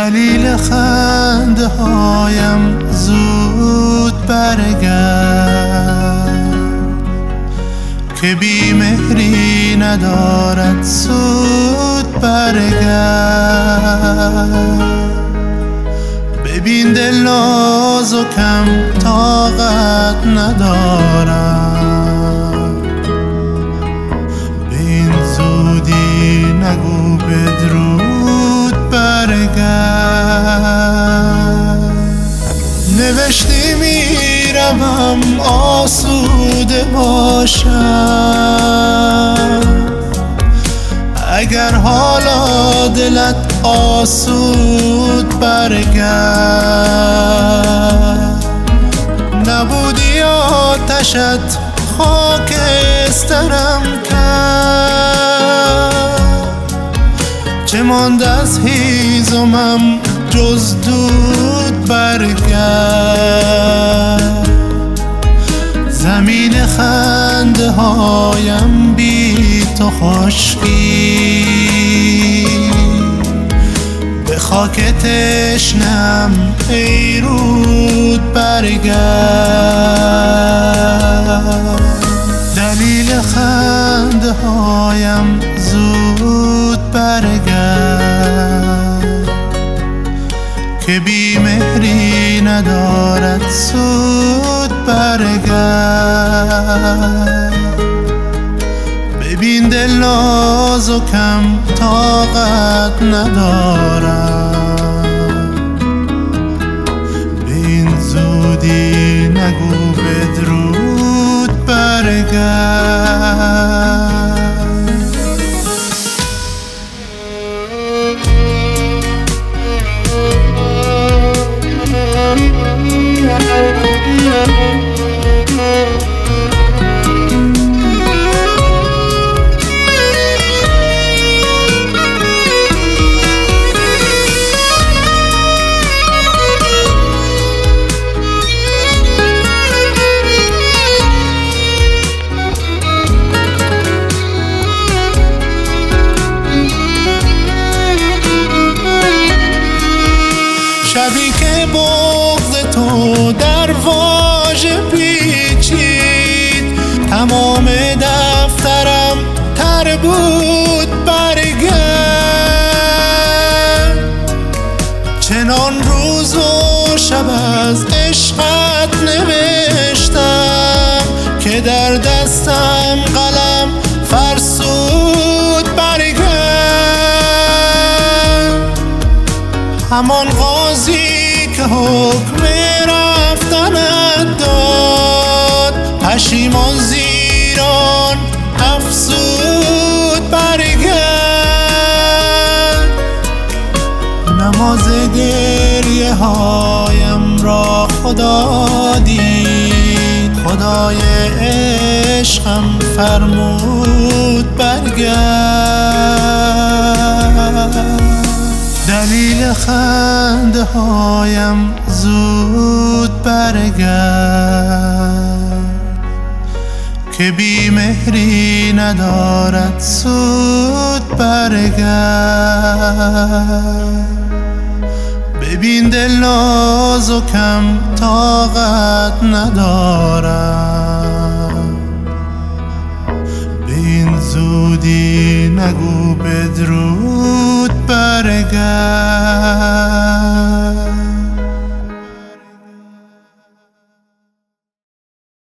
دلیل خنده هایم زود برگرد که بی مهری ندارد سود برگرد. ببین دل ناز و کم طاقت ندارم، به این زودی نگو بدرود برگرد. نوشتی میروم آسوده باشم، اگر حالا دلت آسود برگرد. نبودی آتشت خاکسترم کرد، چه ماند از هیزمم جز دود برگرد. زمین خنده هایم بی تو خشکی، به خاک تشنم ای رود برگرد. دلیل خنده هایم زود برگرد که بی مهری ندارد سود برگرد. ببین دل ناز و کم طاقت ندارم، به این زودی نگو بدرود برگرد. شبی که بغض تو در واژه پیچید، تمام دفترم تر بود برگرد. چنان روز و شب از عشقت نوشتم که در دستم قلم فرسود برگرد. همان قاضی که حکم رفتنت داد، پشیمان زیران افسود برگرد. نماز گریه هایم را خدا دید، خدای عشقم فرمود برگرد. دلیل خنده هایم زود برگرد که بی مهری ندارد سود برگرد. ببین دل ناز و کم طاقت ندارم، به این زودی نگو بدرود برگرد.